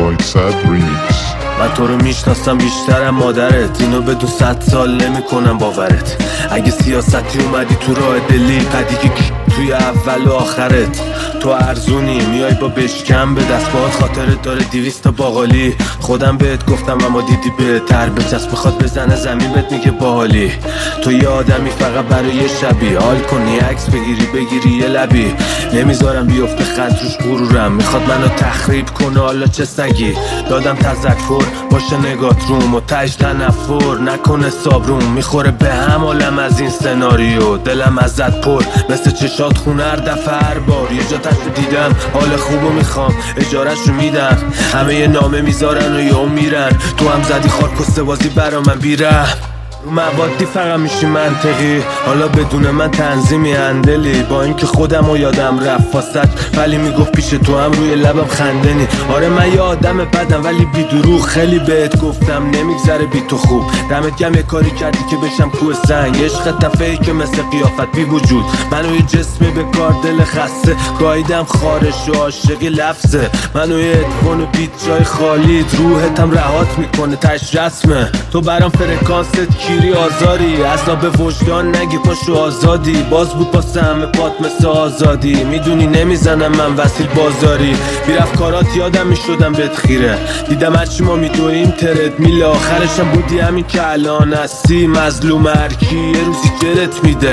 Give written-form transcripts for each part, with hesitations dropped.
by Sad Remix. من تو رو میشناسم بیشترم مادرت، اینو بدون 100 سال نمیکنم باورت. اگه سیاستی اومدی تو راه دلی، قدیگه توی اول و آخرت. تو ارزونی میای با بشکم به دست، باهات خاطرت داره 200 تا باقالی. خودم بهت گفتم اما دیدی بهتر بچسب، میخواد بزنه زمین بهت میگه باحالی. تو یه آدمی فقط برای یه شبی، حال کنی عکس بگیری یه لبی. نمیذارم بیفته خط روش غرورم، میخواد منو تخریب کنه حالا چه سگی. دادم تذکر باشه نگات روم و تج تنفر نکنه صابروم. میخوره به هم عالم از این سناریو، دلم ازت پر مثل چشات خونه هر دفعه هر بار. یه جا تشو دیدم حال خوبو میخوام اجارهشو میدم، همه یه نامه میذارن و یهو میرن. تو هم زدی خارکسته بازی برا من بیره، رو موادی فقط میشی منطقی. حالا بدون من تنظیمی اندلی، با اینکه خودم و یادم رفت واسط، ولی میگفت پیش تو هم روی لبم خندنی. آره من یه آدم بدم ولی بی دروغ، خیلی بهت گفتم نمیگذره بی تو خوب. دمت گرم یه کاری کردی که بشم کوه سنگ، عشق تفهی که مثل قیافت بی وجود. منو یه جسمی به کار دل خسته، گاییدم خارش و عاشق لفظه. منو یه ادفون و بیت جای خالی، روحتم رهات میکنه تش رسمه. تو برام فرکانست کیری آزاری، عذاب وجدان نگی پاشو آزادی. باز بود باسه همه پات مثل آزادی، میدونی نمیزنم من وسیل بازاری. بیرفت کارات یادم میشدم بهت خیره، دیدم هرچی ما میدویم ترد میله. آخرشم بودی همین که الان هستی، مظلوم هرکی یه روزی جلت میده.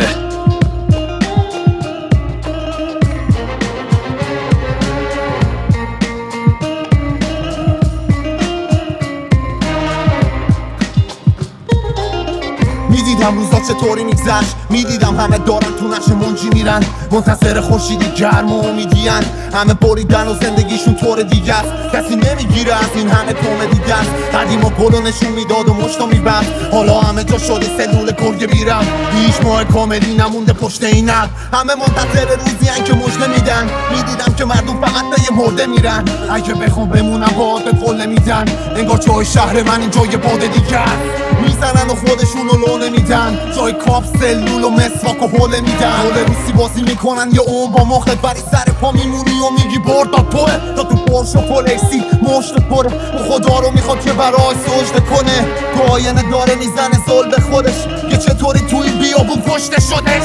میدیدم روزا چطوری میگذشت، میدیدم همه دارن تو نقش منجی میرن، منتظر خورشیدی گرم و امیدین. همه بریدن و زندگیشون طور دیگه است، کسی نمیگیره از این همه کمدی دست. قدیما گلو نشون میداد و مشتو میبند، حالا همه جا شده سلول گرگه بیرم. هیچ ماه کاملی نمونده پشت اینم، همه منتظر روزی هن که مژده میدن. میدیدم که مردم فقط به یه مرده میرن، اگه بخوام بمونم باهات به قله میدن. انگار جای شهر من این جای باده دیگه است، میزنن و خودشونو لو نمیدن. جای کاپ سلول و مسواک و حوله میدن. حوله روسی بازی میکنن یه اون با مخت، ولی سر پا میمونی و میگی برداد توه. تا تو پرش و پولکسی مشت پره، و خدا رو میخواد که برای سجده کنه. تو آینه داره میزنه زل به خودش، که چطوری تو این بیابون کشته شدش.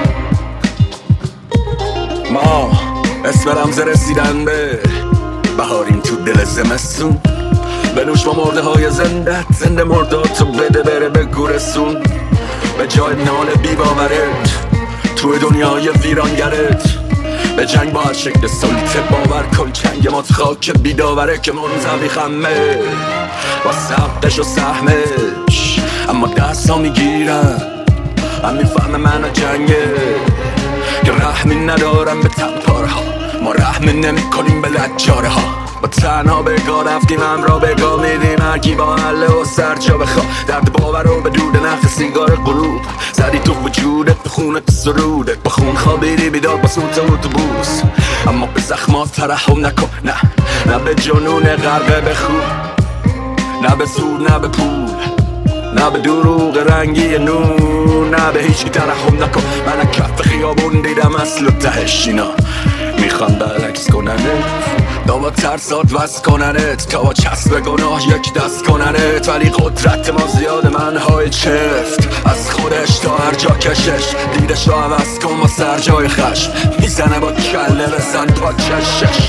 ما اسم رمز رسیدن به بهاریم تو دل زمستون. بنوش با مرده های زنده مرداتو بده بره به گورستون. به جای نال بی باورت توی دنیای ویرانگرت، به جنگ با هر شکل سلطه باور کن. چنگ ما خاک بیداوره که منزوی خمه با سبقش و سهمش، اما دست ها میگیرم هم میفهم من جنگه که رحمی ندارم به تنپارها. ما رحمی نمی کنیم به لجاره ها، با تنها بگاه رفتیم همراه بگاه میدیم هرکی با حله و سر جا بخواه. درد باور رو به دود نخ سیگار غروب زدی تو وجودت، به خونت سرودت، با خون خوابیدی بیدار با سوت اتوبوس. اما به زخمات ترحم نکن، نه به جنون غرقه به خوب، نه به سود نه به پول، نه به دروغ رنگی نون، نه به هیچی ترحم نکن. من کف خیابون دیدم اصل و تهش اینا میخوان برعکس کننت، تا با ترسات وست کننت، تا با چسب گناه یک دست کننت. ولی قدرت ما زیاده منهای چفت، از خودش تا هر جا کشش. دیدش رو عوض کن با سر جای خشم، میزنه با کله بزن پا چشش.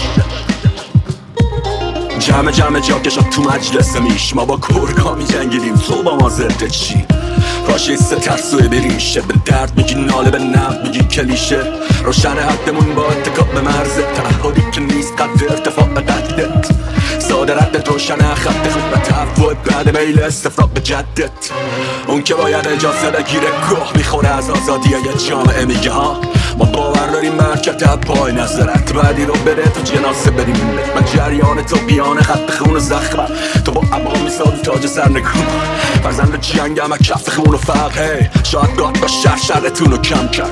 جمع جاکشات تو مجلس میش، ما با کرگا می جنگیدیم تو با ما ضد چی؟ فاشیست ترسوی بریشه، به درد میگی ناله به نفت میگی کلیشه. روشن حدمون با اتکاب به مرز تعهدی که نیست قدر ارتفاع قدت. ساده ردت روشن خط خوب و تفوت بعد میل استفراق به جدت. اون که باید اجازه بگیره گوه میخوره از آزادی یه جامعه میگه ها. ما باور داریم مرکت پای نظرت بعدی رو بده تو جناسه بریم. من جریان تو بیان خط خون و زخمم، تو با عبا میسادی تاج سر نگون. فرزند جنگ همه کف خون و فقه، شاید گاه با شرتون رو کم کرد.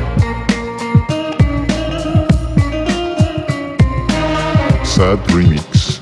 Sad Remix.